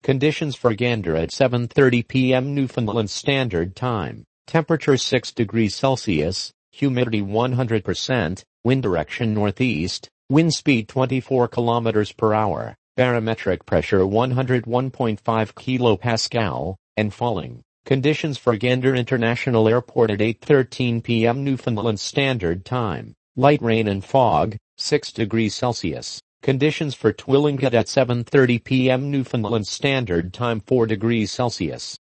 Conditions for Gander at 7:30 p.m. Newfoundland Standard Time. Temperature 6 degrees Celsius, humidity 100%, wind direction northeast, wind speed 24 kilometers per hour, barometric pressure 101.5 kilopascal, and falling. Conditions for Gander International Airport at 8:13 p.m. Newfoundland Standard Time. Light rain and fog, 6 degrees Celsius. Conditions for Twillingate at 7:30 p.m. Newfoundland Standard Time. 4 degrees Celsius.